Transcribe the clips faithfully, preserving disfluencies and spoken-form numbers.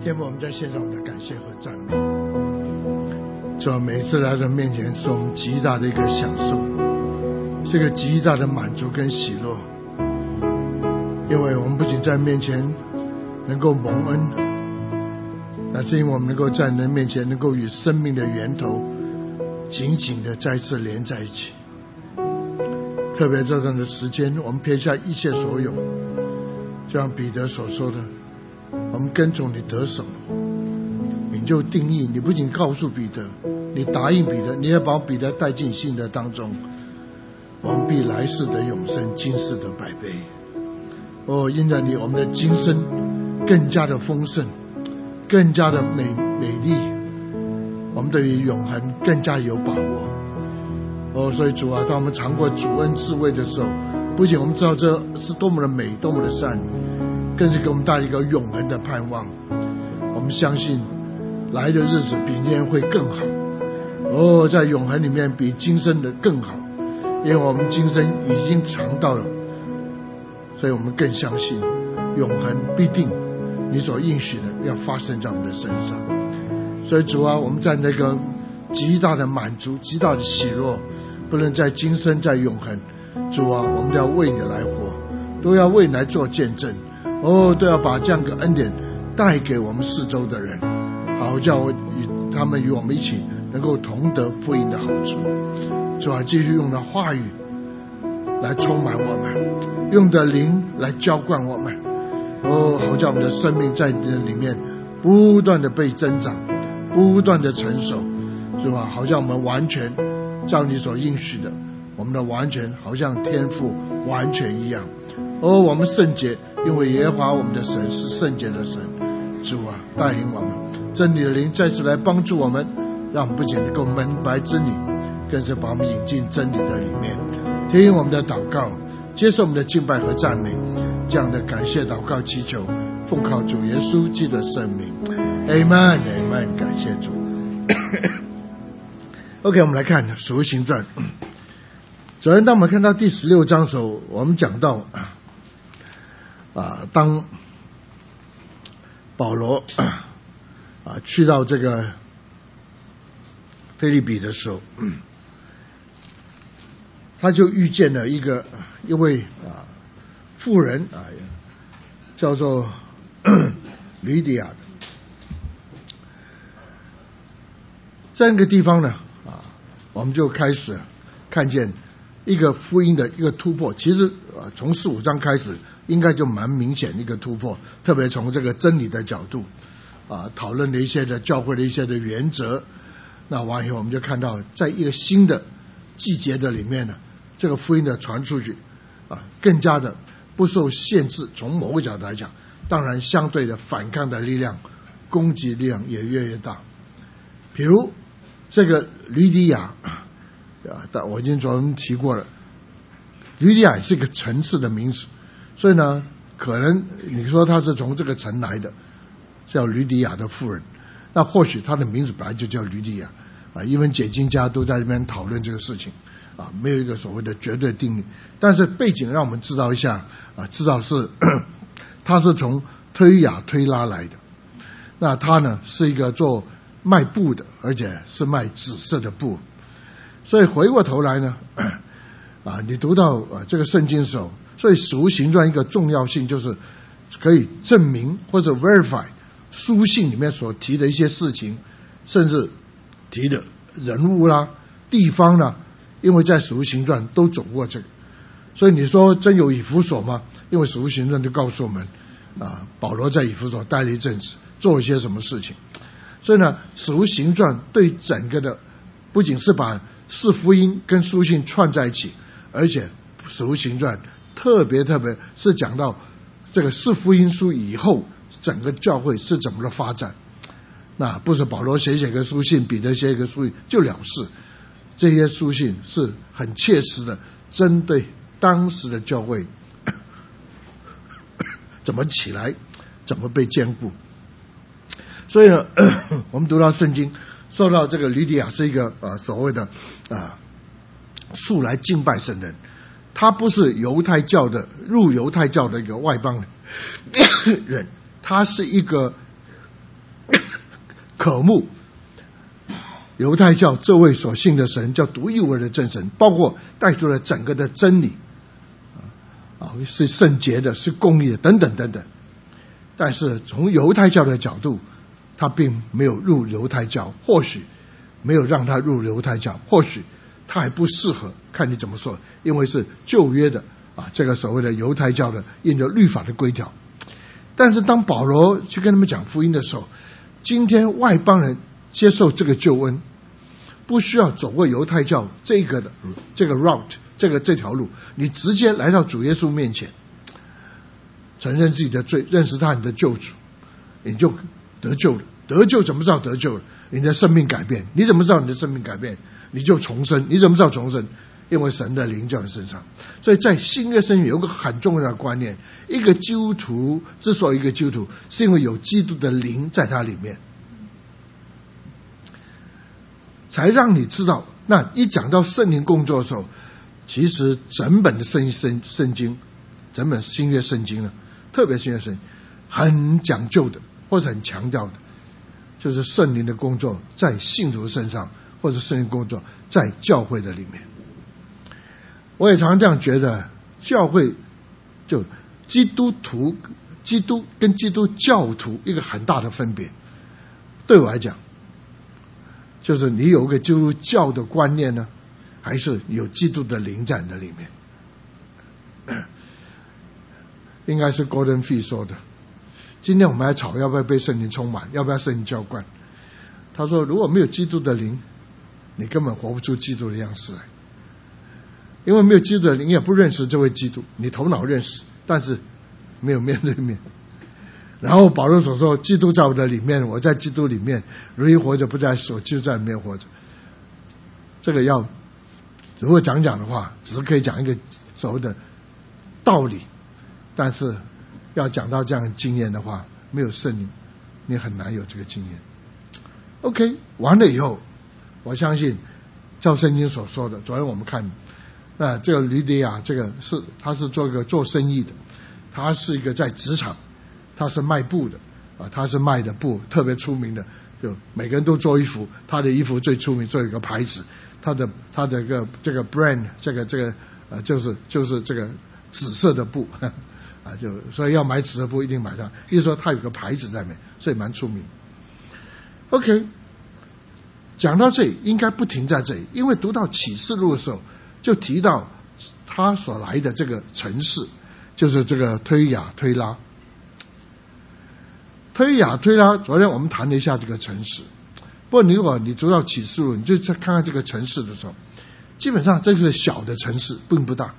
天父，我们在献上我们的感谢和赞美。主啊，每次来到面前是我们极大的一个享受，是一个极大的满足跟喜乐，因为我们不仅在面前能够蒙恩，那是因为我们能够在你的面前能够与生命的源头紧紧的再次连在一起。特别这段的时间，我们撇下一切所有，就像彼得所说的，我们跟从你得什么，你就定义。你不仅告诉彼得，你答应彼得，你也把彼得带进信的当中。我们必来世的永生，今世的百倍。哦，因着你，我们的今生更加的丰盛，更加的美美丽，我们对于永恒更加有把握。哦，所以主啊，当我们尝过主恩滋味的时候，不仅我们知道这是多么的美，多么的善，更是给我们带一个永恒的盼望。我们相信来的日子比今天会更好。哦，在永恒里面比今生的更好，因为我们今生已经尝到了，所以我们更相信永恒必定你所应许的要发生在我们的身上。所以主啊，我们在那个极大的满足，极大的喜乐，不论在今生在永恒，主啊，我们都要为你来活，都要为你来做见证。哦，都要把这样的恩典带给我们四周的人，好叫我与他们与我们一起能够同得福音的好处。主啊，继续用的话语来充满我们，用的灵来浇灌我们。哦，好叫我们的生命在这里面不断的被增长，不断的成熟，是吧？好像我们完全照你所应许的，我们的完全好像天父完全一样。哦，我们圣洁，因为耶和华我们的神是圣洁的神。主啊，带领我们，真理的灵再次来帮助我们，让我们不仅能够明白真理，更是把我们引进真理的里面。听我们的祷告，接受我们的敬拜和赞美，这样的感谢祷告祈求，奉靠主耶稣基督的圣名 Amen Amen。 感谢主。OK， 我们来看《使徒行传》。昨天当我们看到第十六章的时候，我们讲到啊，当保罗啊去到这个腓立比的时候，他就遇见了一个一位啊妇人啊，叫做吕底亚。在那个地方呢啊，我们就开始看见一个福音的一个突破。其实啊，从四五章开始，应该就蛮明显的一个突破，特别从这个真理的角度啊，讨论了一些的教会的一些的原则。那完以后，我们就看到，在一个新的季节的里面呢，这个福音的传出去啊，更加的不受限制。从某个角度来讲，当然相对的反抗的力量、攻击力量也越来越大。比如这个吕底亚啊，但我已经昨天提过了，吕底亚是一个城市的名字，所以呢，可能你说他是从这个城来的，叫吕底亚的妇人，那或许他的名字本来就叫吕底亚啊，因为解经家都在这边讨论这个事情啊，没有一个所谓的绝对定律。但是背景让我们知道一下啊，知道是他是从推雅推拉来的。那他呢是一个做卖布的，而且是卖紫色的布。所以回过头来呢，啊，你读到啊这个圣经的时候，所以使徒行传一个重要性就是可以证明或者 verify 书信里面所提的一些事情，甚至提的人物啦、地方啦，因为在使徒行传都走过这个。所以你说真有以弗所吗？因为使徒行传就告诉我们啊，保罗在以弗所待了一阵子，做一些什么事情。所以呢，使徒行传对整个的不仅是把四福音跟书信串在一起，而且使徒行传特别特别是讲到这个四福音书以后整个教会是怎么的发展。那不是保罗写写个书信，彼得写一个书信就了事，这些书信是很切实的针对当时的教会怎么起来，怎么被坚固。所以呢，我们读到圣经说到这个吕底亚是一个呃所谓的啊素来敬拜神人，他不是犹太教的入犹太教的一个外邦人，他是一个渴慕犹太教这位所信的神叫独一无二的真神，包括带出了整个的真理啊，是圣洁的，是公义的等等等等。但是从犹太教的角度，他并没有入犹太教，或许没有让他入犹太教，或许他还不适合，看你怎么说，因为是旧约的啊，这个所谓的犹太教的印着律法的规条。但是当保罗去跟他们讲福音的时候，今天外邦人接受这个救恩，不需要走过犹太教这个的这个 route， 这个这条路，你直接来到主耶稣面前，承认自己的罪，认识他你的救主，你就得救了。得救怎么知道得救了？你的生命改变。你怎么知道你的生命改变？你就重生。你怎么知道重生？因为神的灵在你身上。所以在新约圣经有个很重要的观念，一个基督徒之所以一个基督徒，是因为有基督的灵在他里面，才让你知道。那一讲到圣灵工作的时候，其实整本的圣圣圣经，整本新约圣经呢，特别新约圣经很讲究的，或者很强调的，就是圣灵的工作在信徒身上，或者圣灵工作在教会的里面。我也常常这样觉得，教会就基督徒、基督跟基督教徒一个很大的分别。对我来讲，就是你有一个基督教的观念呢，还是有基督的灵在你的里面。应该是 Gordon Fee 说的。今天我们还吵要不要被圣灵充满，要不要圣灵浇灌。他说如果没有基督的灵，你根本活不出基督的样式来。因为没有基督的灵，你也不认识这位基督，你头脑认识，但是没有面对面。然后保罗所说，基督在我的里面，我在基督里面，如今活着不在我，基督在里面活着。这个要如果讲讲的话，只是可以讲一个所谓的道理，但是要讲到这样的经验的话，没有圣灵，你很难有这个经验。OK， 完了以后，我相信照圣经所说的，昨天我们看。那这个吕底亚，这个是他是做个做生意的，他是一个在职场，他是卖布的啊，他是卖的布特别出名的，就每个人都做衣服，他的衣服最出名，做一个牌子，他的他的个这个 brand 这个这个呃就是就是这个紫色的布啊，就所以要买紫色布一定买它，意思说他有个牌子在那边，所以蛮出名。OK， 讲到这里应该不停在这里，因为读到启示录的时候。就提到他所来的这个城市，就是这个推雅推拉。推雅推拉，昨天我们谈了一下这个城市。不过如果你读到启示录，你就再看看这个城市的时候，基本上这是小的城市，并不大。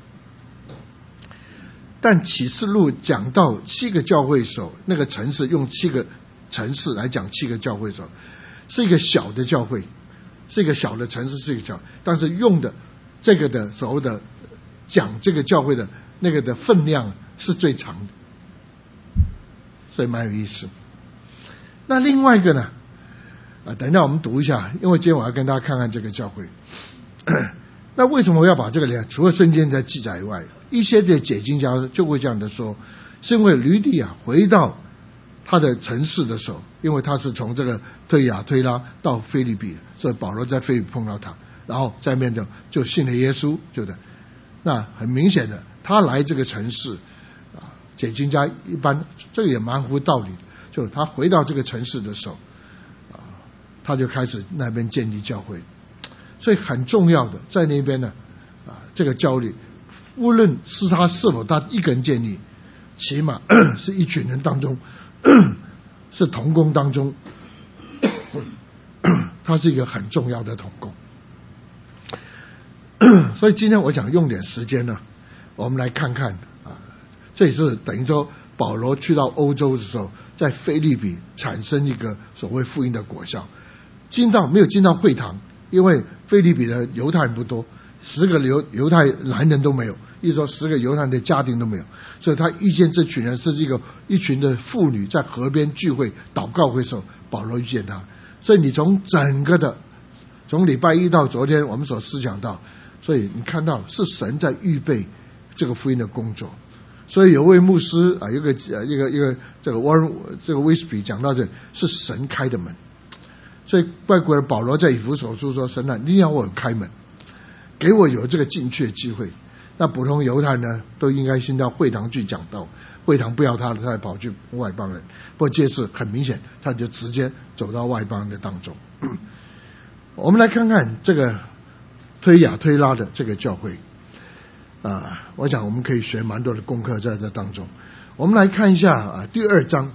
但启示录讲到七个教会的时候，那个城市用七个城市来讲七个教会的时候，是一个小的教会，是一个小的城市，是一个教会，但是用的。这个的所谓的讲这个教会的那个的分量是最长的，所以蛮有意思。那另外一个呢，啊，等一下我们读一下，因为今天我要跟大家看看这个教会。那为什么我要把这个呢？除了圣经在记载以外，一些的解经家就会这样的说，是因为吕底亚回到他的城市的时候，因为他是从这个推雅推拉到腓立比，所以保罗在腓立比碰到他。然后在面就就信了耶稣，对不对？那很明显的，他来这个城市啊，解经家一般这个也蛮乎道理的，就他回到这个城市的时候啊，他就开始那边建立教会，所以很重要的在那边呢啊，这个教理，无论是他是否他一个人建立，起码是一群人当中，是同工当中，他是一个很重要的同工。所以今天我想用点时间呢，我们来看看啊，这也是等于说保罗去到欧洲的时候，在腓立比产生一个所谓福音的果效。进到没有进到会堂，因为腓立比的犹太人不多，十个犹犹太男人都没有，意思说十个犹太人的家庭都没有，所以他遇见这群人是一个一群的妇女在河边聚会祷告会的时候，保罗遇见他。所以你从整个的从礼拜一到昨天我们所思想到。所以你看到是神在预备这个福音的工作，所以有位牧师啊，有个一个一个这个 Warren 这个威斯比讲到这是神开的门， 所以外国人保罗在以弗所书说：“神啊，你要我开门，给我有这个进去的机会。”那普通犹太人呢，都应该先到会堂去讲道，会堂不要他，他才跑去外邦人。不过这次很明显，他就直接走到外邦人的当中。我们来看看这个推雅推拉的这个教会啊，我想我们可以学蛮多的功课在这当中。我们来看一下啊，第二章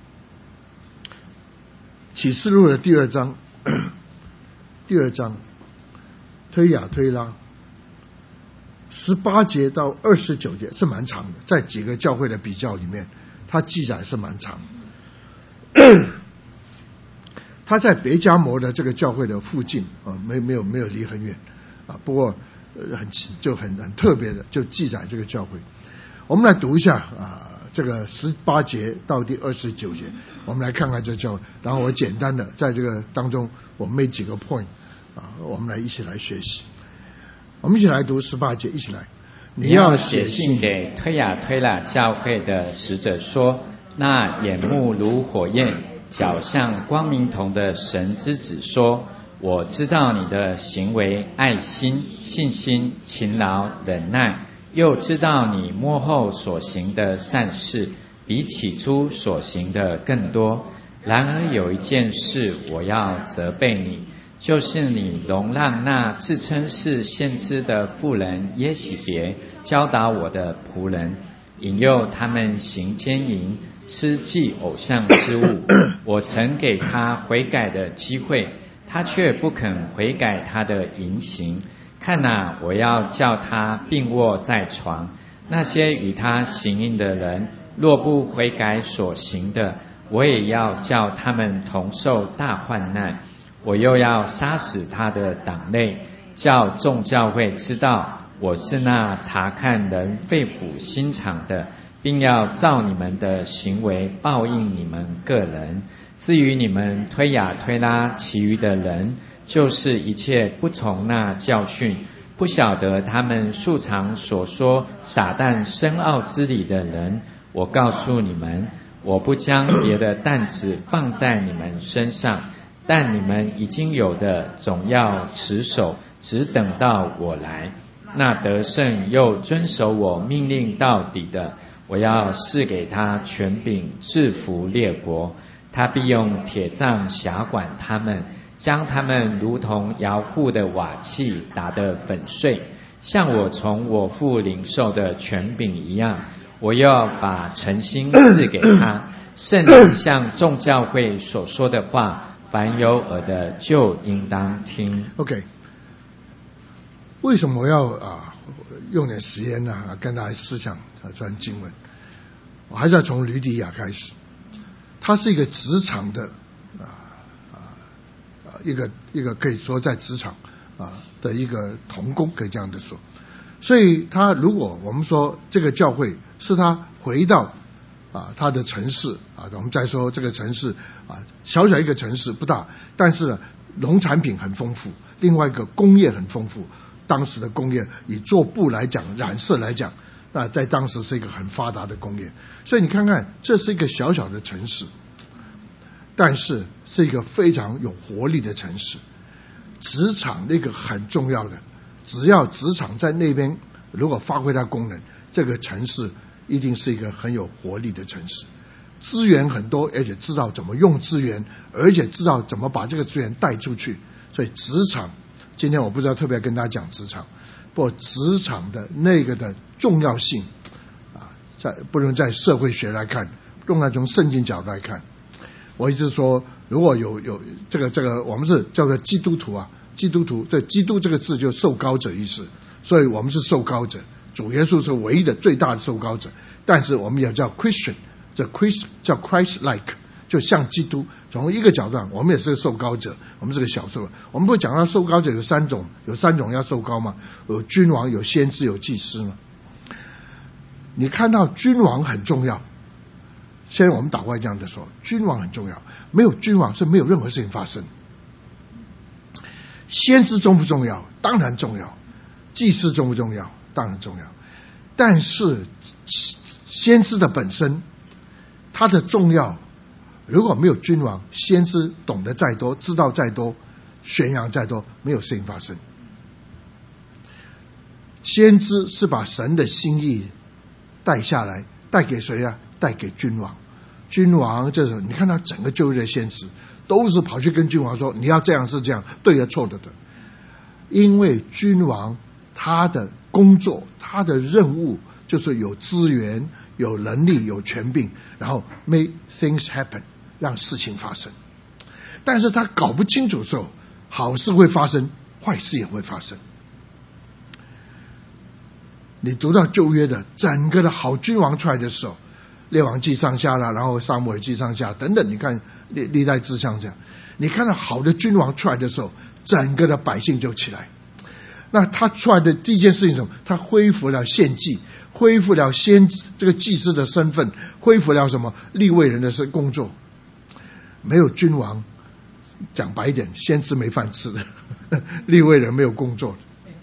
启示录的第二章，第二章推雅推拉。十八节到二十九节是蛮长的，在几个教会的比较里面，它记载是蛮长的。他在别迦摩的这个教会的附近啊，没没有没有离很远啊，不过呃很就很很特别的就记载这个教会。我们来读一下啊，这个十八节到第二十九节，我们来看看这教会，然后我简单的在这个当中我们 make 几个 point 啊，我们来一起来学习。我们一起来读十八节，一起来。 你要写信给推雅推拉教会的使者说：那眼目如火焰，脚像光明铜的神之子说：我知道你的行为、爱心、信心、勤劳、忍耐，又知道你末后所行的善事，比起初所行的更多。然而有一件事我要责备你，就是你容让那自称是先知的妇人耶洗别教导我的仆人，引诱他们行奸淫，吃祭偶像之物。我曾给他悔改的机会，他却不肯悔改他的淫行。看哪，我要叫他病卧在床。那些与他行淫的人，若不悔改所行的，我也要叫他们同受大患难。我又要杀死他的党类，叫众教会知道我是那查看人肺腑心肠的，并要照你们的行为报应你们个人。至于你们推雅推拉其余的人，就是一切不从那教训，不晓得他们素常所说撒旦深奥之理的人，我告诉你们，我不将别的担子放在你们身上，但你们已经有的总要持守，只等到我来。那得胜又遵守我命令到底的，我要赐给他权柄制服列国。他必用铁杖辖管他们，将他们如同窑户的瓦器打得粉碎，像我从我父领受的权柄一样。我又要把诚心赐给他。圣灵向众教会所说的话，凡有耳的就应当听。 OK， 为什么我要啊用点时间呢、啊、跟大家思想啊这段经文？我还是要从吕底亚开始。他是一个职场的啊啊啊一个一个可以说在职场啊的一个同工，可以这样的说。所以他如果我们说这个教会是他回到啊他的城市啊，我们再说这个城市啊小小一个城市不大，但是呢农产品很丰富，另外一个工业很丰富。当时的工业以做布来讲，染色来讲，那在当时是一个很发达的工业。所以你看看，这是一个小小的城市，但是是一个非常有活力的城市。职场那个很重要的，只要职场在那边如果发挥它功能，这个城市一定是一个很有活力的城市。资源很多，而且知道怎么用资源，而且知道怎么把这个资源带出去。所以职场，今天我不知道特别跟大家讲职场，不过职场的那个的重要性啊，在不能在社会学来看，用来从圣经角度来看。我一直说，如果有有这个这个，我们是叫做基督徒啊，基督徒，这基督这个字就受膏者意思，所以我们是受膏者，主耶稣是唯一的最大的受膏者，但是我们也叫 Christian， 这 Christ 叫 Christ-like。就像基督，从一个角度上，我们也是个受膏者，我们是个小受。我们不讲到受膏者有三种，有三种要受膏吗？有君王，有先知，有祭司吗？你看到君王很重要，现在我们倒过来这样的说，君王很重要，没有君王是没有任何事情发生。先知重不重要？当然重要。祭司重不重要？当然重要。但是先知的本身，它的重要如果没有君王，先知懂得再多，知道再多，宣扬再多，没有事情发生。先知是把神的心意带下来，带给谁啊？带给君王。君王这时候，你看他整个旧约的先知都是跑去跟君王说，你要这样是这样，对的错的的。因为君王他的工作，他的任务就是有资源、有能力、有权柄，然后 make things happen， 让事情发生。但是他搞不清楚的时候，好事会发生，坏事也会发生。你读到旧约的整个的好君王出来的时候，列王记上下啦，然后撒母耳记上下等等，你看历历代志上这样，你看到好的君王出来的时候，整个的百姓就起来。那他出来的第一件事情是什么？他恢复了献祭，恢复了先这个祭司的身份，恢复了什么？利未人的工作。没有君王，讲白一点，先知没饭吃的，利未人没有工作的。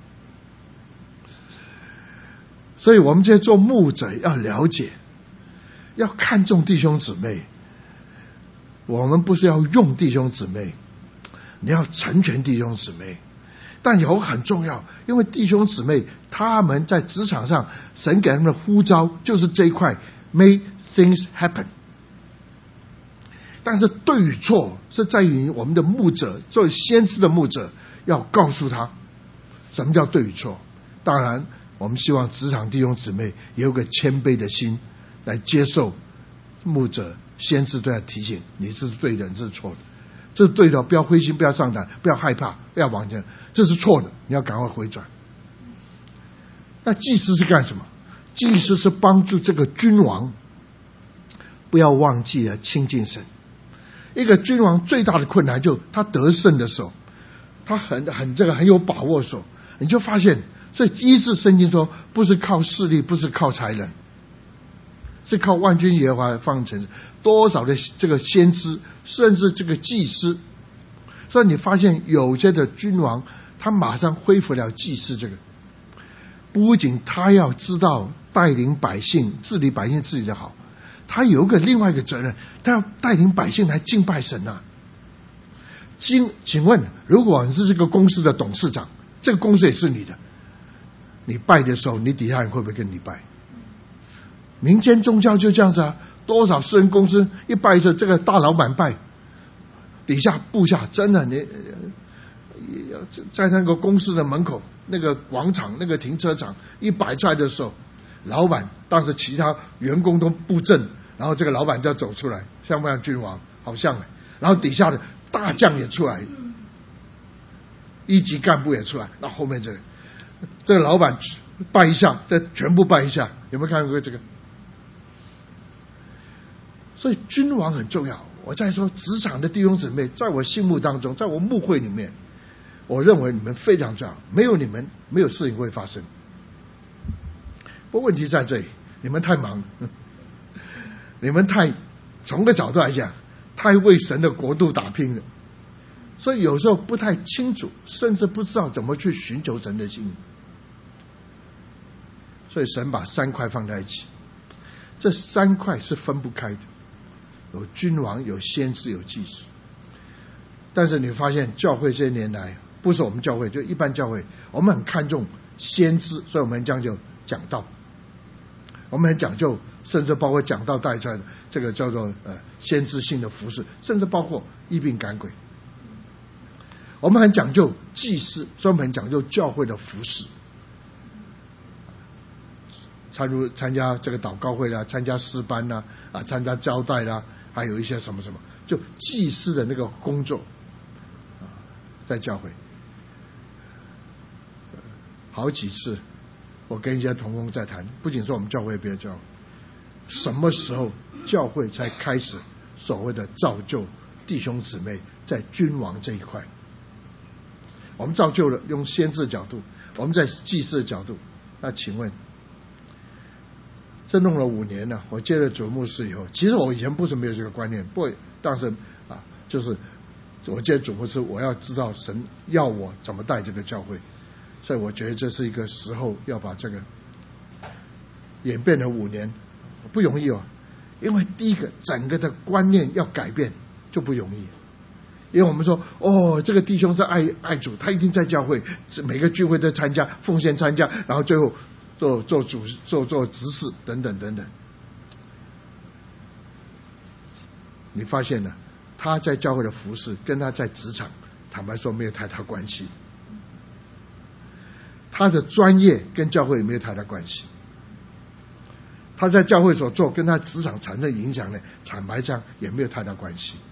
所以我们这些做牧者要了解，要看重弟兄姊妹。我们不是要用弟兄姊妹，你要成全弟兄姊妹。但有很重要，因为弟兄姊妹他们在职场上，神给他们的呼召就是这一块 make things happen。但是对与错是在于我们的牧者，作为先知的牧者要告诉他什么叫对与错。当然我们希望职场弟兄姊妹也有个谦卑的心来接受牧者先知对他提醒，你这是对的，你这是错的，这是对的，不要灰心，不要上胆，不要害怕，不要往前，这是错的，你要赶快回转。那祭司是干什么？祭司是帮助这个君王不要忘记了亲近神。一个君王最大的困难就他得胜的时候，他很很这个很有把握的时候，你就发现，所以医治圣经说不是靠势力，不是靠才能，是靠万军耶和华方成。多少的这个先知，甚至这个祭司，所以你发现有些的君王他马上恢复了祭司这个，不仅他要知道带领百姓治理百姓治理的好，他有一个另外一个责任，他要带领百姓来敬拜神啊。请请问，如果你是这个公司的董事长，这个公司也是你的，你拜的时候，你底下人会不会跟你拜？民间宗教就这样子啊，多少私人公司一拜的时候，这个大老板拜，底下部下真的你在那个公司的门口那个广场那个停车场一摆出来的时候，老板当时其他员工都布阵，然后这个老板就要走出来，像不像君王？好像，然后底下的大将也出来，一级干部也出来，那后面这个这个老板拜一下，再全部拜一下，有没有看过这个？所以君王很重要。我在说职场的弟兄姊妹，在我心目当中，在我牧会里面，我认为你们非常重要，没有你们，没有事情会发生。不过问题在这里，你们太忙了，你们太从个角度来讲，太为神的国度打拼了，所以有时候不太清楚，甚至不知道怎么去寻求神的心意。所以神把三块放在一起，这三块是分不开的，有君王，有先知，有祭司。但是你发现教会这些年来，不是我们教会，就一般教会，我们很看重先知，所以我们很讲究讲道，我们很讲究，甚至包括讲道带出来的这个叫做呃先知性的服事，甚至包括医病赶鬼。我们很讲究祭司，所以我们很讲究教会的服事，参入参加这个祷告会啦，参加诗班啦，啊，参加交代啦，还有一些什么什么，就祭司的那个工作啊，在教会。好几次我跟一些同工在谈，不仅是我们教会，别的教会，什么时候教会才开始所谓的造就弟兄姊妹在君王这一块？我们造就了用先知的角度，我们在祭司的角度，那请问这弄了五年了，我接了主牧师以后，其实我以前不是没有这个观念，不过当时啊，就是我接主牧师，我要知道神要我怎么带这个教会，所以我觉得这是一个时候要把这个演变了五年，不容易哦， 因为第一个整个的观念要改变就不容易。因为我们说哦，这个弟兄是爱爱主，他一定在教会每个聚会都参加，奉献参加，然后最后做做主做做执事等等等等。你发现了他在教会的服事跟他在职场坦白说没有太大关系，他的专业跟教会也没有太大关系，他在教会所做跟他职场产生影响呢，坦白讲也没有太大关系。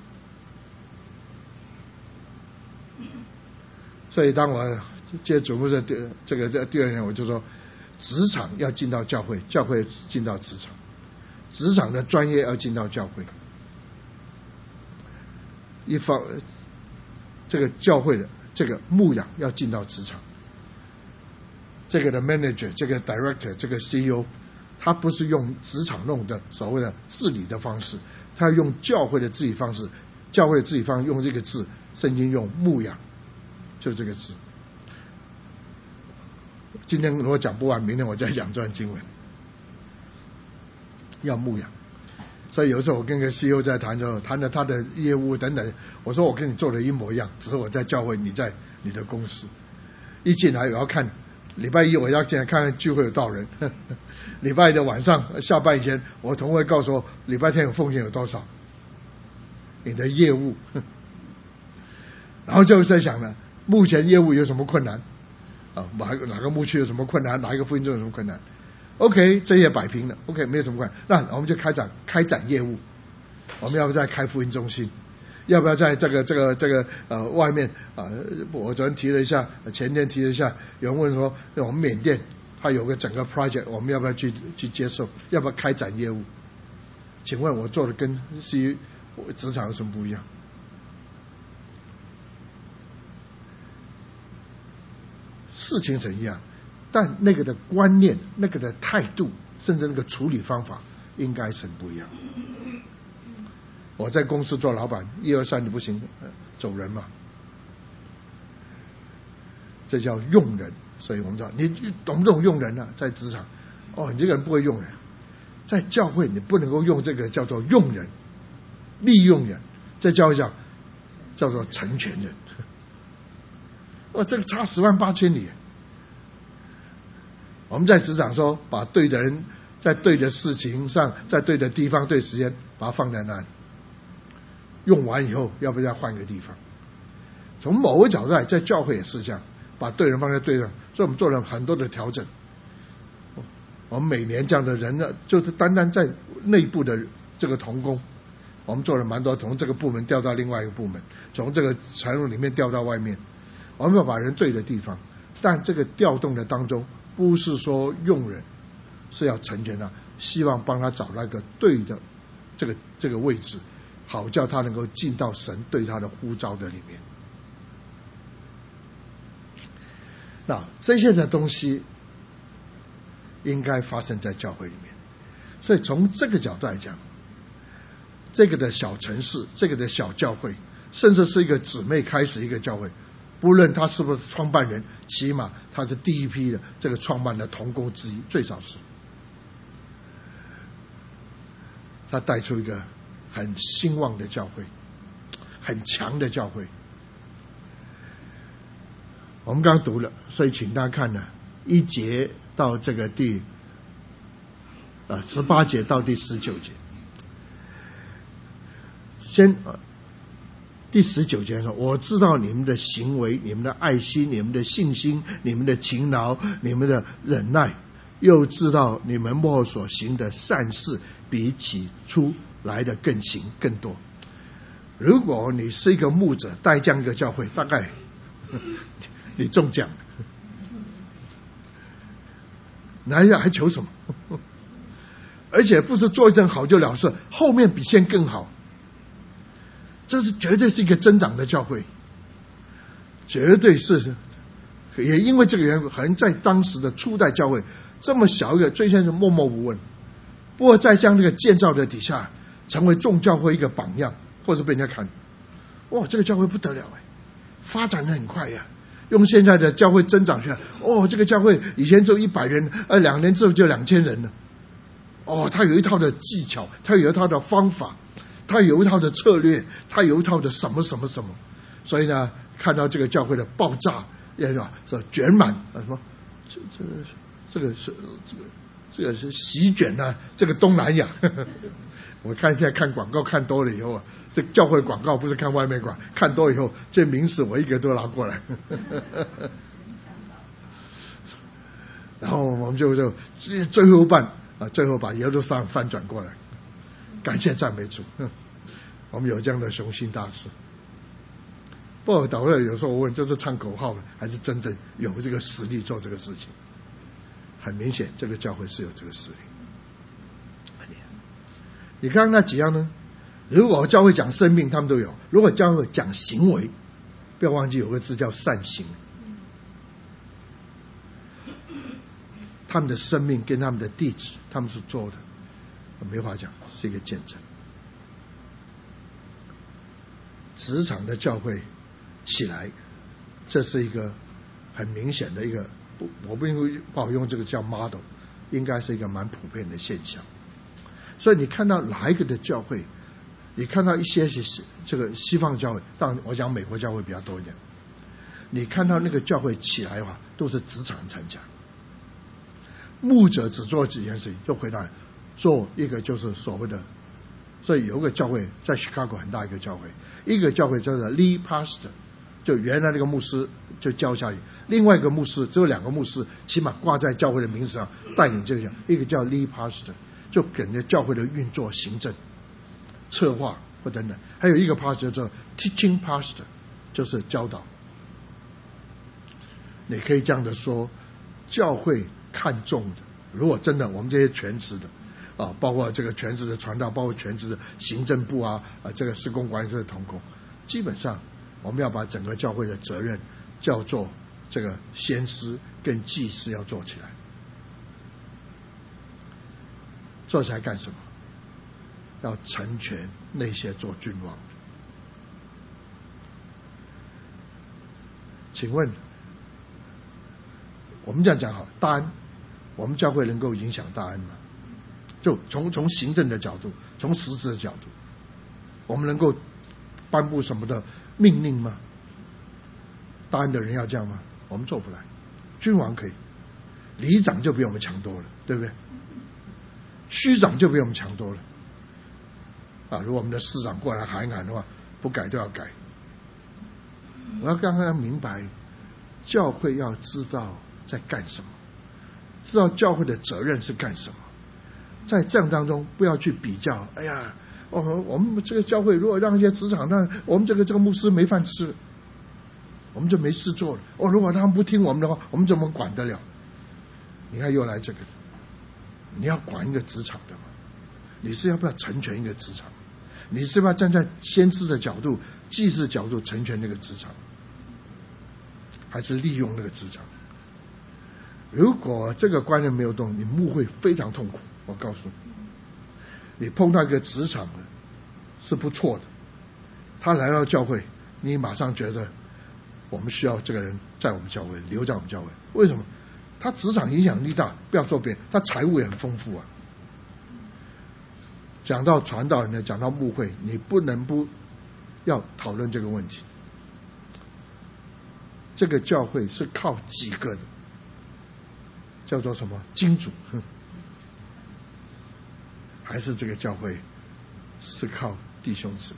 所以当我接主牧的这个这第二年，我就说职场要进到教会，教会进到职场，职场的专业要进到教会，一方这个教会的这个牧养要进到职场，这个的 manager 这个 director 这个 C E O 他不是用职场弄的所谓的治理的方式，他用教会的治理方式，教会的治理方式用这个字，圣经用牧养，就这个字。今天如果讲不完，明天我再讲这段经文，要牧养。所以有时候我跟个 C E O 在谈的时候，谈了他的业务等等，我说我跟你做的一模一样，只是我在教会，你在你的公司。一进来我要看，礼拜一我要进来看看聚会有多少人，呵呵礼拜一的晚上下班以前，我同会告诉我礼拜天有奉献有多少，你的业务。然后就在想了，目前业务有什么困难啊？哪个哪个牧区有什么困难？哪一个福音中有什么困难 ？OK， 这也摆平了。OK， 没有什么困难，那我们就开展开展业务。我们要不要再开福音中心？要不要在这个这个这个呃外面啊、呃？我昨天提了一下，前天提了一下，有人问说，我们缅甸它有个整个 project， 我们要不要去去接受？要不要开展业务？请问我做的跟 C 职场有什么不一样？事情是一样，但那个的观念、那个的态度，甚至那个处理方法，应该是很不一样。我在公司做老板，一二三你不行，呃、走人嘛，这叫用人。所以我们知道，你懂不懂用人呢、啊？在职场，哦，你这个人不会用人，在教会你不能够用这个叫做用人、利用人，在教会上叫做成全人。哦，这个差十万八千里。我们在职场说，把对的人在对的事情上，在对的地方、对时间，把它放在那里。用完以后，要不要换个地方？从某个角度来，在教会也是这样，把对人放在对的，所以我们做了很多的调整。我们每年这样的人呢，就是单单在内部的这个同工，我们做了蛮多，从这个部门调到另外一个部门，从这个财务里面调到外面。我们要把人对的地方，但这个调动的当中，不是说用人，是要成全他，希望帮他找到一个对的这个这个位置，好叫他能够进到神对他的呼召的里面。那这些的东西应该发生在教会里面，所以从这个角度来讲，这个的小城市，这个的小教会，甚至是一个姊妹开始一个教会。不论他是不是创办人，起码他是第一批的这个创办的同工之一，最少是。他带出一个很兴旺的教会，很强的教会。我们刚读了，所以请大家看呢，一节到这个第呃十八节到第十九节，先呃。第十九节说，我知道你们的行为，你们的爱心，你们的信心，你们的勤劳，你们的忍耐，又知道你们幕后所行的善事比起初来的更行更多。如果你是一个牧者带这样一个教会，大概你中奖，你还还求什么？而且不是做一阵好就了事，后面比现更好。这是绝对是一个增长的教会，绝对是。也因为这个缘故，可能在当时的初代教会这么小一个，最先是默默无闻，不过在这样这个建造的底下，成为众教会一个榜样，或者被人家看，哇，这个教会不得了哎，发展的很快呀。用现在的教会增长去，哦，这个教会以前只有一百人，呃，两年之后就两千人了。 哦，他有一套的技巧，他有一套的方法，他有一套的策略，他有一套的什么什么什么。所以呢，看到这个教会的爆炸，也是说卷满啊什么，这这这个是这个这个是席卷啊，这个东南亚。呵呵我看现在看广告看多了以后啊，这教会广告不是看外面广，看多以后，这名词我一个都拿过来。呵呵呵然后我们就就最后办啊，最后把耶路撒冷翻转过来，感谢赞美主。我们有这样的雄心大志。不过导会有时候我问，这是唱口号还是真正有这个实力做这个事情？很明显，这个教会是有这个实力。你看那几样呢？如果教会讲生命，他们都有；如果教会讲行为，不要忘记有个字叫善行。他们的生命跟他们的地址，他们是做的，没话讲，是一个见证。职场的教会起来，这是一个很明显的一个，不，我不应该不好用这个叫 model， 应该是一个蛮普遍的现象。所以你看到哪一个的教会，你看到一些是这个西方教会，当然我讲美国教会比较多一点，你看到那个教会起来的话，都是职场参加。牧者只做几件事情，就回答做一个就是所谓的，所以有一个教会在 Chicago 很大一个教会，一个教会叫做 lead pastor， 就原来那个牧师就教下去，另外一个牧师只有两个牧师，起码挂在教会的名字上带领这个，一个叫 lead pastor， 就给人家教会的运作、行政、策划或等等，还有一个 pastor 叫 teaching pastor， 就是教导。你可以这样的说，教会看重的，如果真的我们这些全职的啊，包括这个全职的传道，包括全职的行政部啊啊，这个施工管理这个同工，基本上我们要把整个教会的责任叫做这个先知跟祭司要做起来。做起来干什么？要成全那些做君王的。请问我们这样讲好，大安，我们教会能够影响大安吗？就从从行政的角度，从实质的角度，我们能够颁布什么的命令吗？大安的人要这样吗？我们做不来。君王可以，里长就比我们强多了，对不对？区长就比我们强多了。啊，如果我们的市长过来喊一喊的话，不改都要改。我要让大家明白，教会要知道在干什么，知道教会的责任是干什么。在这样当中，不要去比较。哎呀，哦，我们这个教会如果让一些职场，那我们这个这个牧师没饭吃，我们就没事做了。哦，如果他们不听我们的话，我们怎么管得了？你看又来这个，你要管一个职场的嘛？你是要不要成全一个职场？你是不是要站在先知的角度、祭司的角度成全那个职场，还是利用那个职场？如果这个观念没有动，你牧会非常痛苦。我告诉你，你碰到一个职场的是不错的，他来到教会，你马上觉得我们需要这个人在我们教会，留在我们教会。为什么？他职场影响力大，不要说别人，他财务也很丰富啊。讲到传道人呢，讲到牧会，你不能不要讨论这个问题。这个教会是靠几个的，叫做什么金主，还是这个教会是靠弟兄姊妹？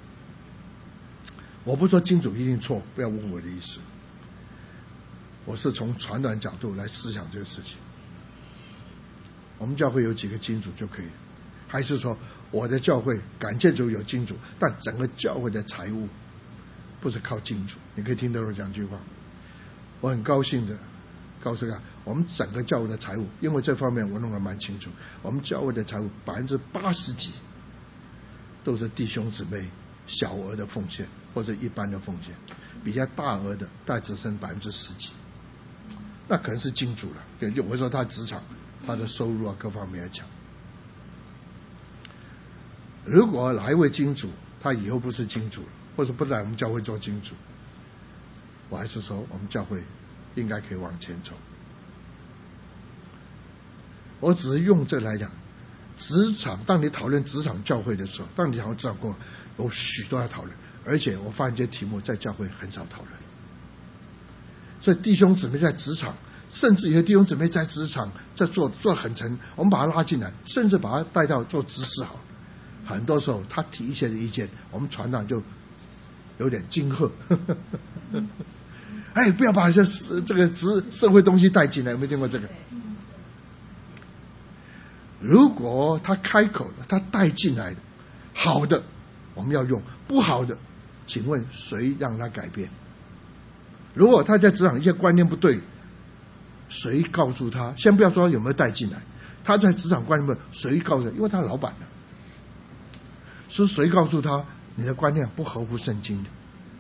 我不说金主一定错，不要误会我的意思。我是从传统角度来思想这个事情。我们教会有几个金主就可以，还是说我的教会感谢主有金主，但整个教会的财务不是靠金主？你可以听到我讲句话，我很高兴的告诉大家，我们整个教会的财务，因为这方面我弄得蛮清楚，我们教会的财务百分之八十几都是弟兄姊妹小额的奉献或者一般的奉献，比较大额的大概只剩百分之十几，那可能是金主了。有的时候他职场、他的收入啊各方面来讲，如果哪一位金主他以后不是金主了，或者不在我们教会做金主，我还是说我们教会应该可以往前走。我只是用这来讲， 职场，当你讨论职场教会的时候，当你讨论职场工作，有许多要讨论，而且我发现这些题目在教会很少讨论。所以弟兄姊妹在职场，甚至有些弟兄姊妹在职场在做做很成，我们把他拉进来，甚至把他带到做知识好。很多时候他提一些的意见，我们传长就有点惊吓。哎，不要把这这个职社会东西带进来，有没有听过这个？如果他开口了，他带进来的好的我们要用，不好的请问谁让他改变？如果他在职场一些观念不对，谁告诉他？先不要说有没有带进来，他在职场观念不对，谁告诉他？因为他老板呢，是谁告诉他你的观念不合乎圣经的？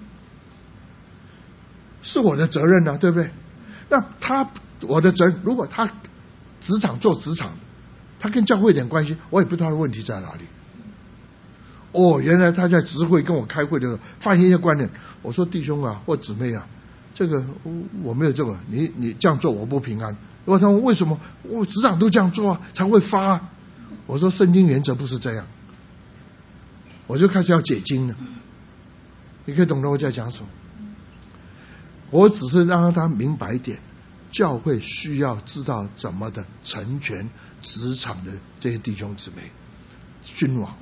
是我的责任啊，对不对？那他我的责任，如果他职场做职场，他跟教会一点关系，我也不知道他的问题在哪里。哦，原来他在职会跟我开会的时候发现一些观念，我说弟兄啊或姊妹啊，这个我没有这个，你你这样做我不平安。如果他问为什么我职场都这样做啊才会发啊，我说圣经原则不是这样，我就开始要解经了。你可以懂得我在讲什么？我只是让他明白一点，教会需要知道怎么的成全职场的这些弟兄姊妹君王。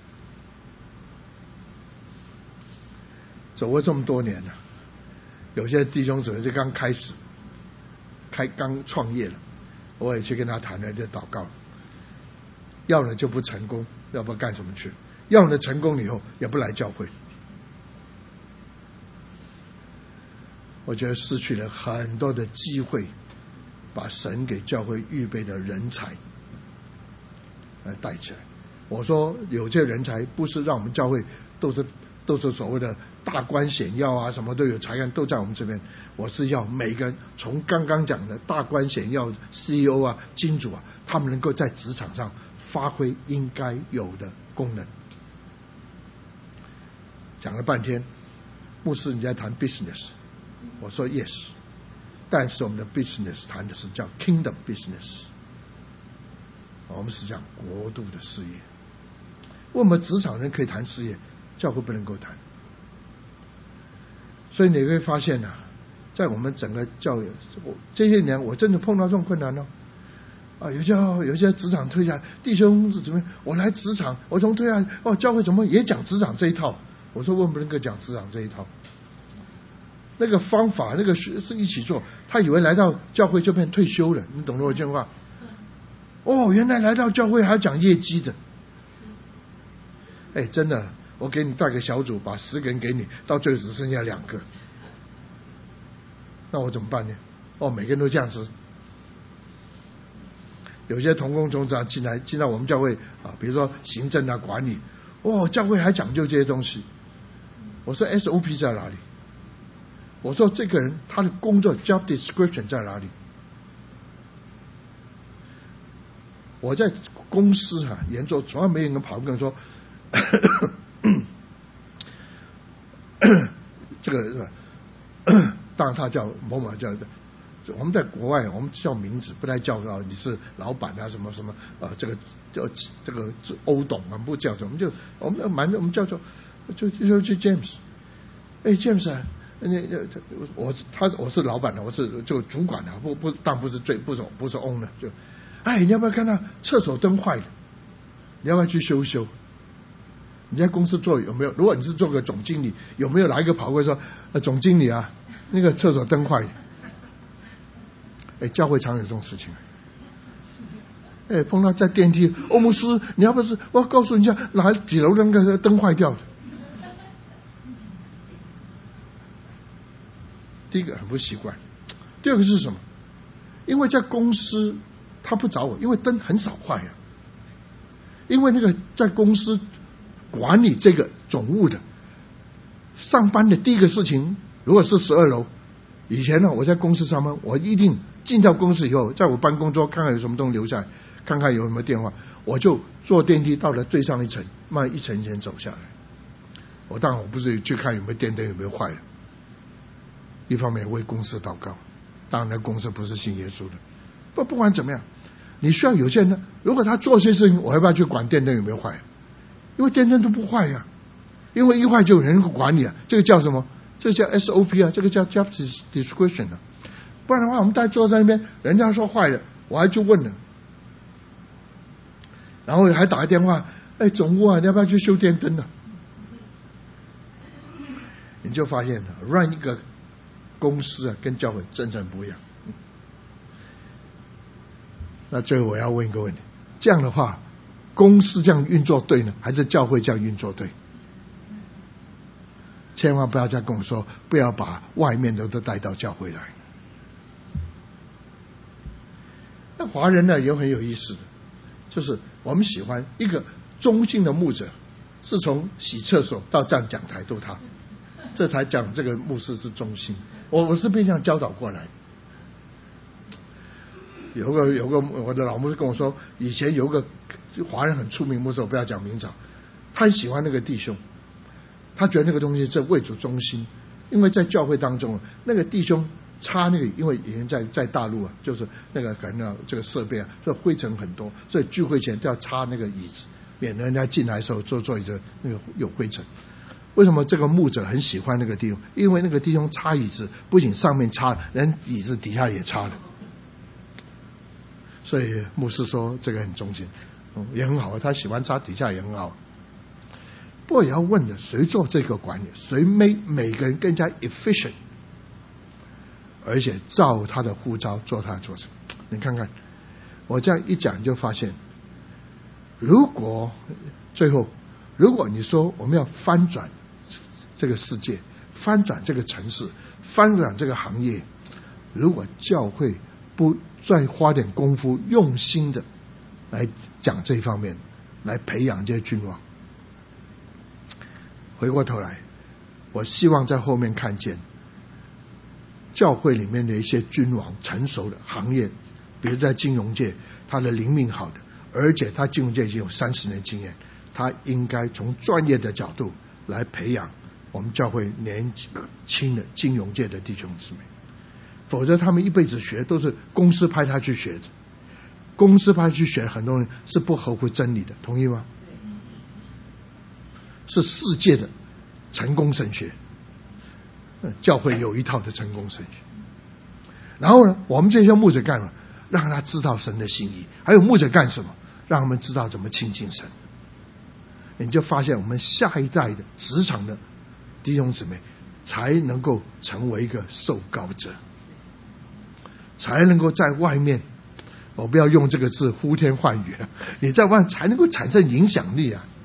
走过这么多年了，有些弟兄姊妹就刚开始开刚创业了，我也去跟他谈了，就祷告，要了就不成功，要不干什么去？要了成功以后也不来教会，我觉得失去了很多的机会，把神给教会预备的人才来带起来。我说有些人才不是让我们教会都是都是所谓的大官显要啊，什么都有才干都在我们这边。我是要每个人从刚刚讲的大官显要 C E O 啊、金主啊，他们能够在职场上发挥应该有的功能。讲了半天，牧师你在谈 business， 我说 yes， 但是我们的 business 谈的是叫 kingdom business， 我们是讲国度的事业。我们职场人可以谈事业，教会不能够谈。所以你会发现啊，在我们整个教育这些年，我真的碰到这种困难哦。啊，有些有些职场退下弟兄怎么，我来职场，我从退下哦，教会怎么也讲职场这一套？我说我们不能够讲职场这一套，那个方法那个是一起做，他以为来到教会就变退休了，你懂得我这句话？哦，原来来到教会还要讲业绩的。哎，真的，我给你带个小组，把十个人给你，到最后只剩下两个，那我怎么办呢？哦，每个人都这样子。有些同工同职进来进到我们教会啊，比如说行政啊、管理，哦，教会还讲究这些东西。我说 S O P 在哪里？我说这个人他的工作 job description 在哪里？我在公司哈、啊、研究，从来没有人跑跟我说。这个当然他叫某某叫，我们在国外我们叫名字，不太叫啊你是老板啊什么什么啊这个叫这个欧董啊不叫，我们就我们蛮我们叫做就就就 James， 哎 James 啊，那我他我是老板的，我是就主管的，不不但不是最不是不是 owner， 就哎你要不要看到厕所灯坏了，你要不要去修修？你在公司做有没有？如果你是做个总经理，有没有来一个跑过来说，呃，总经理啊，那个厕所灯坏了。哎，教会常有这种事情。哎，碰到在电梯，欧牧师，你要不是我要告诉人家哪几楼那个灯坏掉的。第一个很不习惯，第二个是什么？因为在公司他不找我，因为灯很少坏呀、啊。因为那个在公司。管理这个总务的上班的第一个事情，如果是十二楼，以前呢我在公司上班，我一定进到公司以后，在我办公桌看看有什么东西留下来，看看有什么电话，我就坐电梯到了最上一层，慢慢一层一层走下来。我当然我不是去看有没有电灯有没有坏了，一方面为公司祷告，当然公司不是信耶稣的，不不管怎么样， 你需要有些人，如果他做些事情，我要不要去管电灯有没有坏？因为电灯都不坏呀、啊，因为一坏就有人管你啊，这个叫什么？这个叫 S O P 啊，这个叫 job description 啊。不然的话，我们大家坐在那边，人家说坏了，我还去问了，然后还打个电话，哎，总务啊，你要不要去修电灯呢、啊？你就发现了，让一个公司啊跟教会真正不一样。那最后我要问一个问题：这样的话，公司这样运作对呢，还是教会这样运作对？千万不要再跟我说，不要把外面的都带到教会来。那华人呢也很有意思的，就是我们喜欢一个中性的牧者，是从洗厕所到站讲台都他。这才讲这个牧师是忠心，我我是被这样教导过来。有个有个我的老牧师跟我说，以前有个华人很出名牧师，我不要讲名字，他很喜欢那个弟兄，他觉得那个东西是为主忠心，因为在教会当中，那个弟兄擦那个，因为以前在在大陆啊，就是那个可能这个设备啊，所以灰尘很多，所以聚会前都要擦那个椅子，免得人家进来的时候坐坐椅子那个有灰尘。为什么这个牧者很喜欢那个弟兄？因为那个弟兄擦椅子，不仅上面擦，连椅子底下也擦了。所以牧师说这个很忠心，嗯，也很好，他喜欢擦底下也很好。不过也要问的，谁做这个管理？谁每每个人更加 efficient， 而且照他的呼召做他的做事。你看看，我这样一讲就发现，如果最后，如果你说我们要翻转这个世界，翻转这个城市，翻转这个行业，如果教会不再花点功夫，用心的来讲这一方面，来培养这些君王，回过头来，我希望在后面看见教会里面的一些君王成熟的行业，比如在金融界，他的灵命好的，而且他金融界已经有三十年经验，他应该从专业的角度来培养我们教会年轻的金融界的弟兄姊妹，否则他们一辈子学都是公司派他去学的，公司派去学很多人是不合乎真理的，同意吗？是世界的成功神学，教会有一套的成功神学。然后呢，我们这些牧者干嘛？让他知道神的心意。还有牧者干什么？让他们知道怎么亲近神。你就发现我们下一代的职场的弟兄姊妹才能够成为一个受膏者，才能够在外面，我不要用这个字呼天唤雨，你在外面才能够产生影响力啊！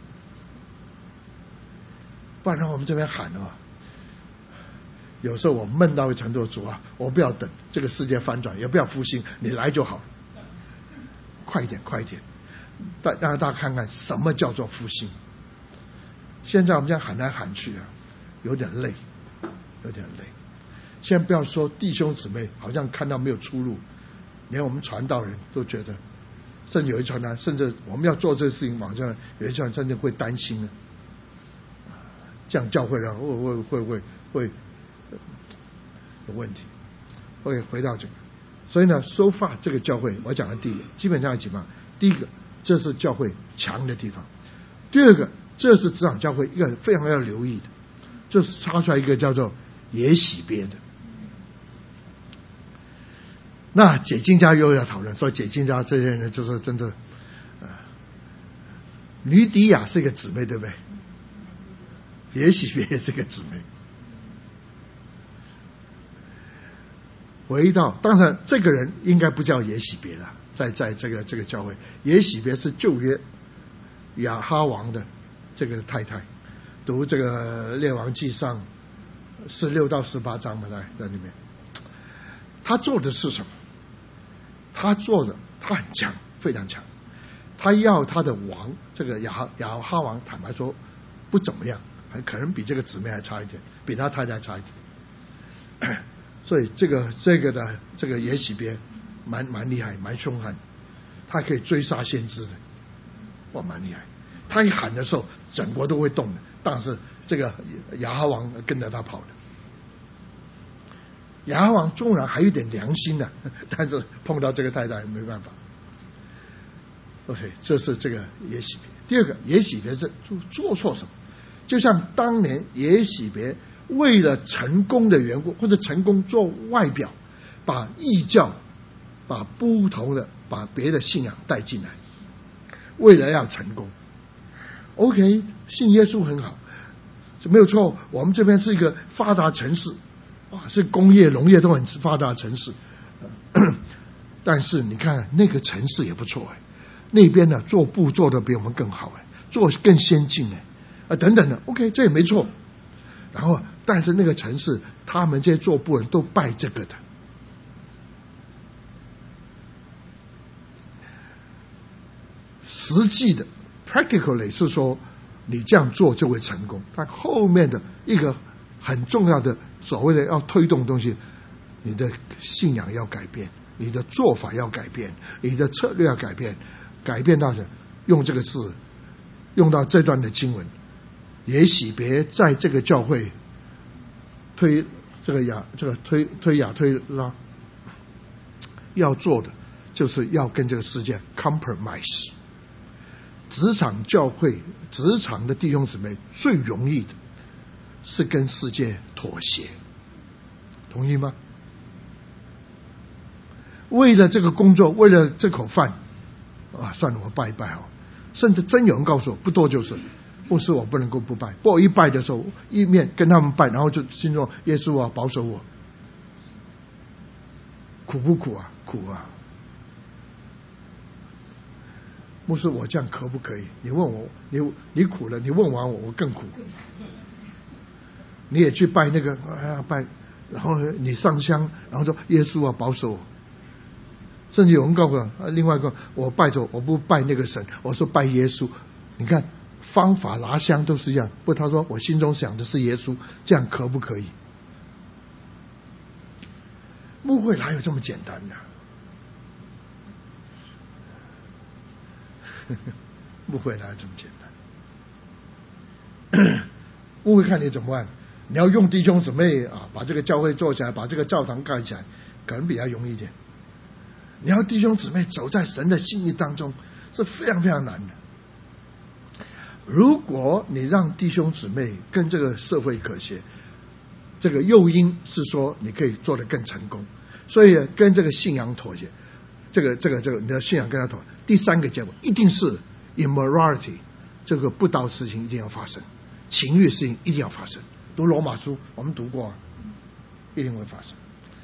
不然我们这边喊啊，有时候我闷到一程度，主啊，我不要等这个世界翻转，也不要复兴，你来就好，快一点，快一点，让让大家看看什么叫做复兴。现在我们这样喊来喊去啊，有点累，有点累。先不要说弟兄姊妹，好像看到没有出路，连我们传道人都觉得，甚至有一传道人，甚至我们要做这个事情，网上有一传甚至会担心呢。这样教会了，会会会会会有问题，会回到这个。所以呢 ，so far 这个教会我讲的第一个，基本上有几嘛。第一个，这是教会强的地方；第二个，这是职场教会一个非常要留意的，就是插出来一个叫做也洗别的。那解经家又要讨论说，解经家这些人就是真正，呃，吕底亚是一个姊妹，对不对？也洗别也是个姊妹。回到，当然这个人应该不叫也洗别了，在在这个这个教会，也洗别是旧约亚哈王的这个太太，读这个列王记上十六到十八章嘛，在在里面，他做的是什么？他做的他很强，非常强。他要他的王，这个亚哈亚哈王，坦白说不怎么样，还可能比这个姊妹还差一点，比他太太差一点。所以这个这个的这个也洗别蛮蛮厉害，蛮凶悍，他可以追杀先知的，哇，蛮厉害。他一喊的时候，整国都会动的。但是这个亚哈王跟着他跑的。亚哈王纵然还有点良心的、啊，但是碰到这个太太没办法。 OK， 这是这个耶洗别。第二个，耶洗别是做错什么？就像当年耶洗别为了成功的缘故，或者成功做外表，把异教、把不同的、把别的信仰带进来，为了要成功。OK， 信耶稣很好，没有错。我们这边是一个发达城市，啊，是工业、农业都很发达的城市。但是你看那个城市也不错哎，那边呢做布做的比我们更好哎，做更先进哎，啊等等的 ，OK， 这也没错。然后，但是那个城市，他们这些做布人都拜这个的。实际的 ，practically 是说你这样做就会成功，但后面的一个很重要的所谓的要推动东西，你的信仰要改变，你的做法要改变，你的策略要改变，改变到的用这个字，用到这段的经文。耶洗别在这个教会推这个亚这个推推亚推拉，要做的就是要跟这个世界 compromise。职场教会、职场的弟兄姊妹最容易的是跟世界妥协，同意吗？为了这个工作，为了这口饭，啊，算了，我拜一拜哦。甚至真有人告诉我，不多就是。牧师，我不能够不拜。不，我一拜的时候，一面跟他们拜，然后就心中耶稣啊，保守我。苦不苦啊？苦啊！牧师，我这样可不可以？你问我，你你苦了，你问完我，我更苦。你也去拜那个，哎呀拜，然后你上香，然后说耶稣啊，保守我。甚至有人告诉我，另外一个我拜着，我不拜那个神，我说拜耶稣。你看。方法拿香都是一样，不，他说我心中想的是耶稣，这样可不可以？牧会哪有这么简单的、啊？牧会哪有这么简单？牧会看你怎么办？你要用弟兄姊妹啊，把这个教会做起来，把这个教堂盖起来，可能比较容易一点。你要弟兄姊妹走在神的心意当中，是非常非常难的。如果你让弟兄姊妹跟这个社会妥协，这个诱因是说你可以做得更成功，所以跟这个信仰妥协，这个这个这个你的信仰跟他妥协，第三个结果一定是 immorality， 这个不道事情一定要发生，情欲事情一定要发生。读罗马书我们读过啊，一定会发生。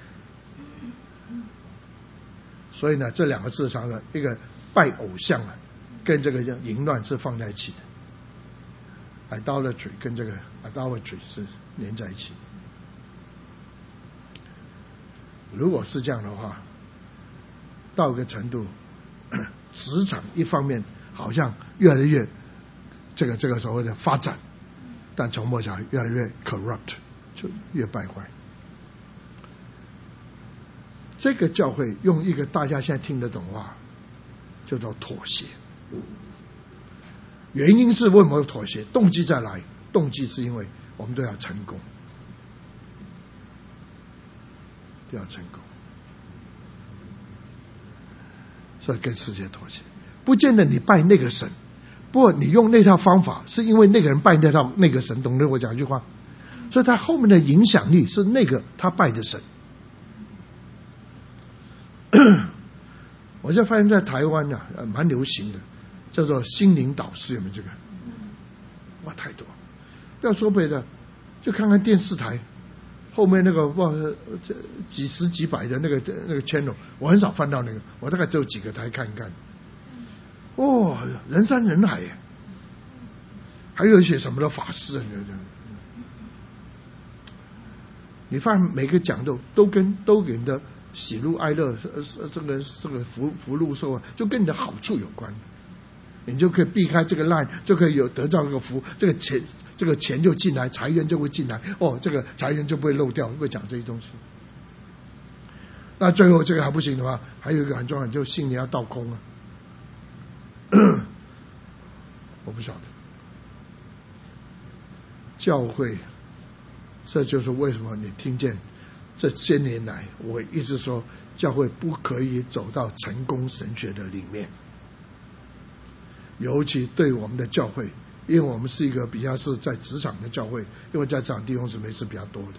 所以呢，这两个字上的一个拜偶像啊，跟这个淫乱是放在一起的。idolatry 跟这个 idolatry 是连在一起。如果是这样的话，到一个程度，职场一方面好像越来越这个这个所谓的发展，但从末小越来越 corrupt， 就越败坏。这个教会用一个大家现在听得懂话，叫做妥协。原因是为什么妥协？动机在哪里？动机是因为我们都要成功，都要成功，所以跟世界妥协。不见得你拜那个神，不过你用那套方法，是因为那个人拜那套那个神，懂得我讲一句话？所以他后面的影响力是那个他拜的神。我就发现在台湾啊，蛮流行的。叫做心灵导师，有没有这个？哇，太多！不要说别的，就看看电视台后面那个哇，这几十几百的那个那个 channel， 我很少翻到那个，我大概只有几个台看一看。哦，人山人海耶！还有一些什么的法师啊，你发现每个讲的都跟都给你的喜怒哀乐，这个这个福福禄寿啊，就跟你的好处有关。你就可以避开这个 line， 就可以有得到这个福，这个钱这个钱就进来，财源就会进来，哦，这个财源就不会漏掉，会讲这些东西。那最后这个还不行的话，还有一个很重要，就信你要倒空啊。我不晓得，教会，这就是为什么你听见这些年来我一直说，教会不可以走到成功神学的里面。 尤其对我们的教会，因为我们是一个比较是在职场的教会，因为在职场弟兄姊妹是比较多的，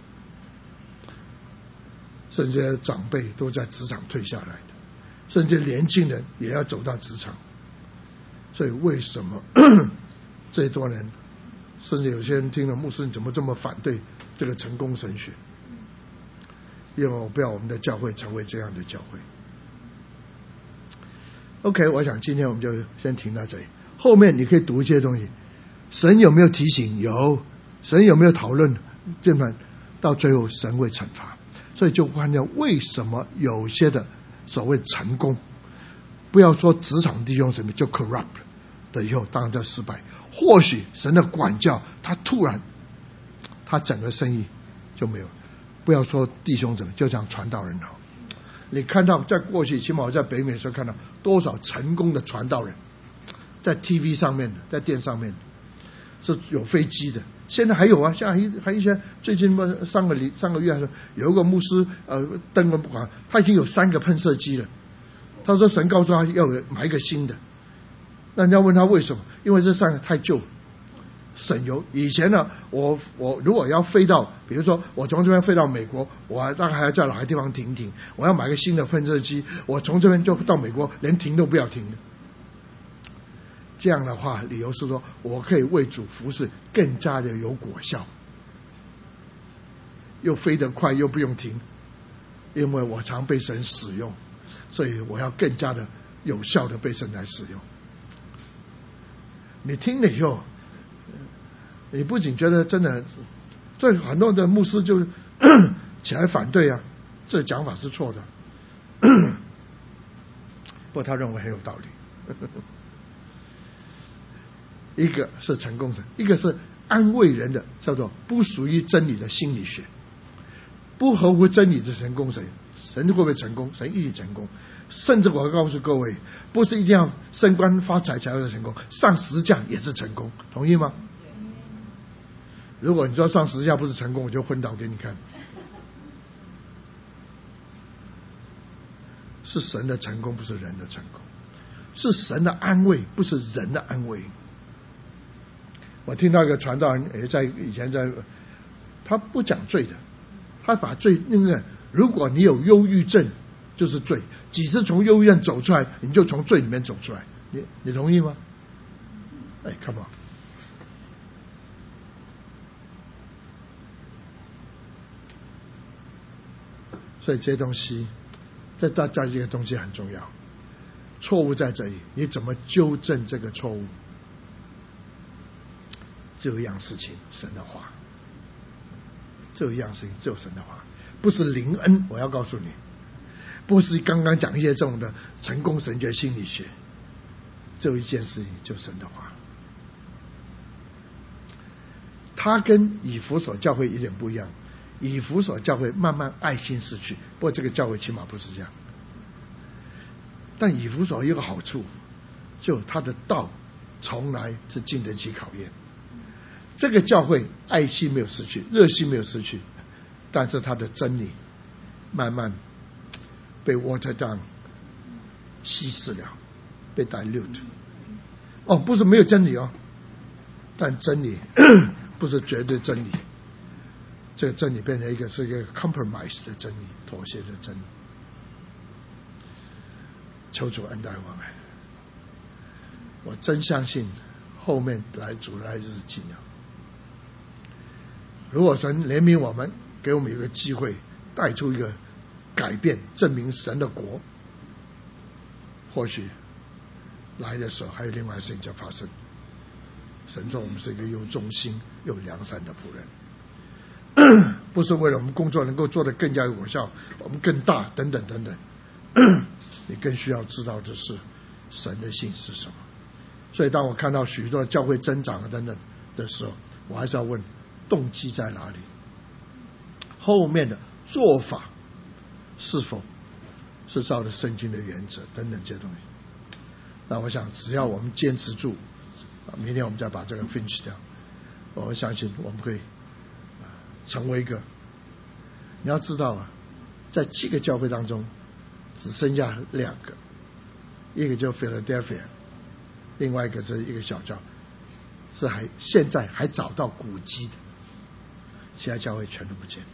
甚至长辈都在职场退下来的，甚至年轻人也要走到职场。所以为什么这一多人，甚至有些人听了牧师你怎么这么反对这个成功神学？因为我不要我们的教会成为这样的教会。OK， 我想今天我们就先停到这里，后面你可以读一些东西。神有没有提醒？有。神有没有讨论？这么到最后神会惩罚。所以就看见为什么有些的所谓成功，不要说职场弟兄什么就 corrupt 的以后当然叫失败，或许神的管教他突然他整个生意就没有。不要说弟兄怎么，就像传道人好，你看到在过去起码我在北美的时候看到多少成功的传道人，在 T V 上面的，在电上面的是有飞机的，现在还有啊，像还还一些最近上个礼上个月还是有一个牧师呃登了不管，他已经有三个喷射机了，他说神告诉他要买一个新的，那人家问他为什么？因为这三个太旧，省油。以前呢，我我如果要飞到，比如说我从这边飞到美国，我大概还要在哪个地方停停，我要买个新的喷射机，我从这边就到美国连停都不要停的。这样的话，理由是说我可以为主服侍更加的有果效，又飞得快又不用停，因为我常被神使用，所以我要更加的有效的被神来使用。你听了以后，你不仅觉得真的，所以很多的牧师就起来反对啊，这讲法是错的。不过他认为很有道理。一个是成功者，一个是安慰人的，叫做不属于真理的心理学，不合乎真理的成功神，神会不会成功？神一定成功。甚至我告诉各位，不是一定要升官发财才会成功，上十架也是成功，同意吗？如果你说上十架不是成功，我就昏倒给你看。是神的成功，不是人的成功，是神的安慰，不是人的安慰。我听到一个传道人也在以前在，他不讲罪的，他把罪那个，如果你有忧郁症就是罪，几次从忧郁症走出来，你就从罪里面走出来，你你同意吗？哎 ，come on。所以这些东西，在大家这个东西很重要。错误在这里，你怎么纠正这个错误？只有一样事情，神的话。只有一样事情，只有神的话，不是灵恩。我要告诉你，不是刚刚讲一些这种的成功神学心理学。只有一件事情，就是神的话。他跟以弗所教会有点不一样。以弗所教会慢慢爱心失去，不过这个教会起码不是这样。但以弗所有个好处，就他的道从来是经得起考验。这个教会爱心没有失去，热心没有失去，但是他的真理慢慢被 water down 稀释了，被 dilute。哦，不是没有真理哦，但真理不是绝对真理。这个真理变成一个是一个 compromise 的真理，妥协的真理。求主恩待我们，我真相信后面来主来日近了。如果神怜悯我们，给我们一个机会，带出一个改变，证明神的国，或许来的时候还有另外事情就发生。神说我们是一个有忠心、有良善的仆人。不是为了我们工作能够做得更加有效，我们更大等等等等，你更需要知道的是神的心是什么。所以当我看到许多教会增长等等的时候，我还是要问动机在哪里，后面的做法是否是照着圣经的原则等等这些东西。那我想只要我们坚持住，明天我们再把这个 finish 掉，我相信我们会成为一个，你要知道啊，在七个教会当中，只剩下两个，一个叫 Philadelphia， 另外一个是一个小教，是还现在还找到古迹的，其他教会全都不见。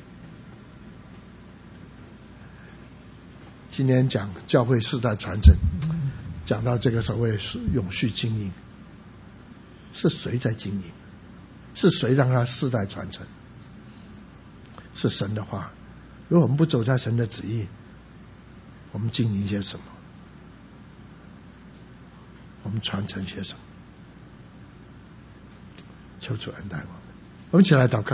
今天讲教会世代传承，讲到这个所谓永续经营，是谁在经营？是谁让他世代传承？是神的话。如果我们不走在神的旨意，我们经营些什么？我们传承些什么？求主恩待我们。我们一起来祷告。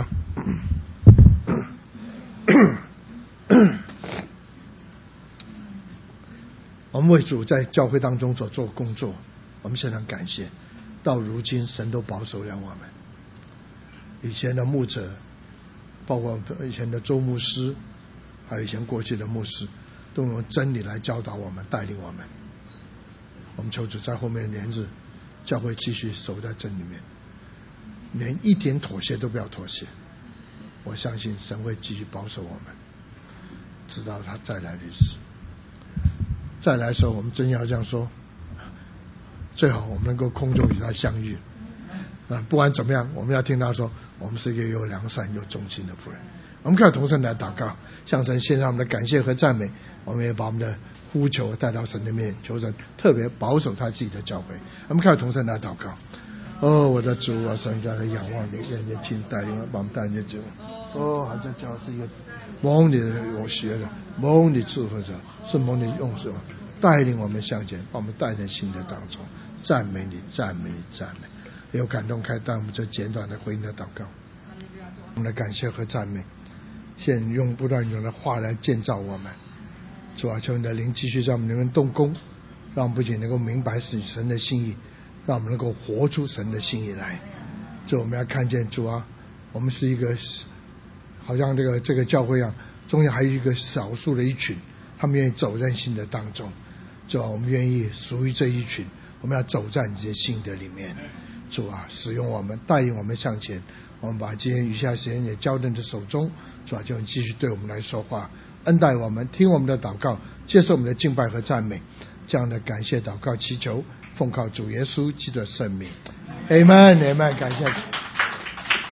我们为主在教会当中所做工作，我们非常感谢。到如今，神都保守了我们。以前的牧者，包括以前的周牧师，还有以前过去的牧师，都用真理来教导我们，带领我们。我们求主在后面的年日，教会继续守在真里面，连一点妥协都不要妥协。我相信神会继续保守我们，直到他再来的日子。再来的时候，我们真要这样说，最好我们能够空中与他相遇。啊，不管怎么样，我们要听他说，我们是一个又良善又忠心的妇人。我们靠同声来祷告，向神献上我们的感谢和赞美。我们也把我们的呼求带到神的面前，求神特别保守他自己的教会。我们靠同声来祷告。哦，我的主啊，神在的仰望你，愿你亲带领我，把我们带进主。哦，还在教是一个蒙你的有学的，蒙你智慧者，是蒙你用手带领我们向前，把我们带进新的当中。赞美你，赞美你，赞美。有感动开当我们这简短的回应的祷告，我们的感谢和赞美。现用不断用的话来建造我们。主啊，求你的灵继续让我们能够动工，让我们不仅能够明白是神的心意，让我们能够活出神的心意来。这我们要看见主啊，我们是一个好像这个这个教会一样，中间还有一个少数的一群，他们愿意走在新的当中。主啊，我们愿意属于这一群，我们要走在你这些新的里面。主啊，使用我们，带领我们向前。我们把今天余下时间也交在你的手中。主啊，求你继续对我们来说话，恩待我们，听我们的祷告，接受我们的敬拜和赞美。这样的感谢祷告祈求，奉靠主耶稣基督的圣名。Amen，Amen， 感谢主。